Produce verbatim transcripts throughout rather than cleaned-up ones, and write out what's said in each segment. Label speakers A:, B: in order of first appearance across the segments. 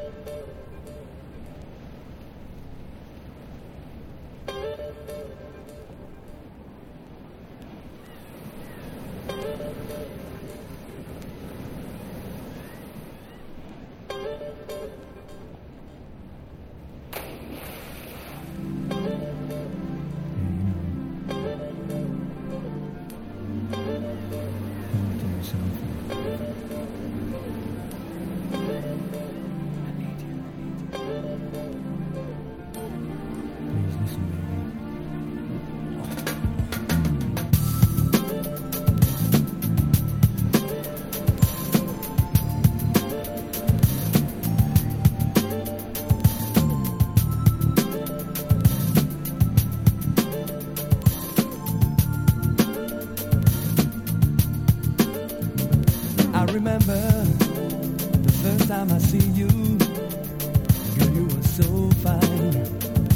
A: I remember the first time I see you, girl, you were so fine.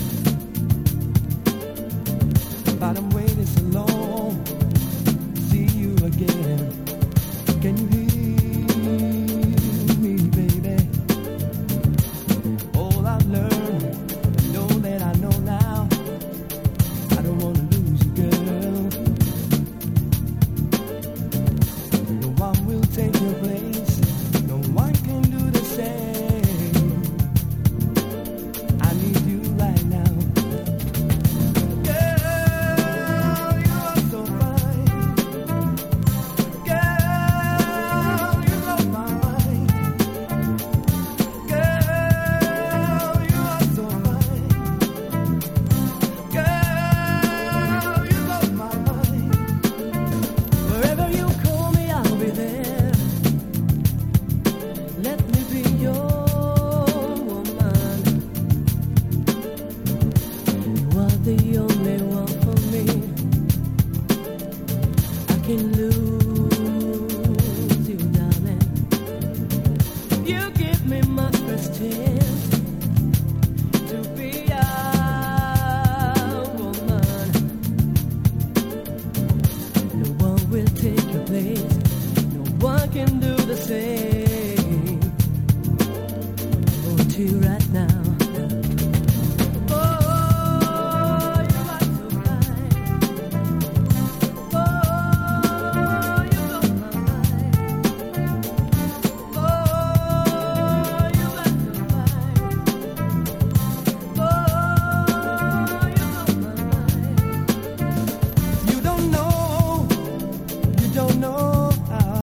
A: But I'm waiting so long to see you again. Can you hear me, baby? All I've learned, I know that I know now. I don't wanna lose you, girl. No one will take your place. No one can do the same. I need you right now. Girl, you are so fine. Girl, you blow my mind. Girl, you are so fine. Girl, you blow my mind. Wherever you call me, I'll be there. Let me be your woman. You are the only one for me. I can lose.